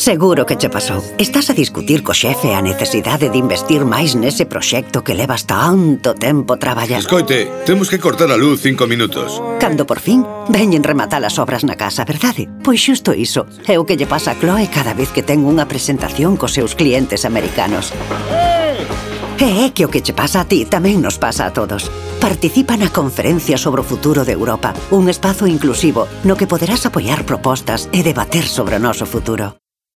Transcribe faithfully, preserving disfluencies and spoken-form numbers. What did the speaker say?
Seguro que che pasou. Estás a discutir co xefe a necesidade de investir máis nese proxecto que levas tanto tempo traballando. Escoite, temos que cortar a luz cinco minutos. Cando por fin veñen rematar as obras na casa, verdade? Pois xusto iso é o que lle pasa a Chloe cada vez que ten unha presentación cos seus clientes americanos. E é que o que che pasa a ti tamén nos pasa a todos. Participa na Conferencia sobre o Futuro de Europa, un espazo inclusivo no que poderás apoiar propostas e debater sobre o noso futuro.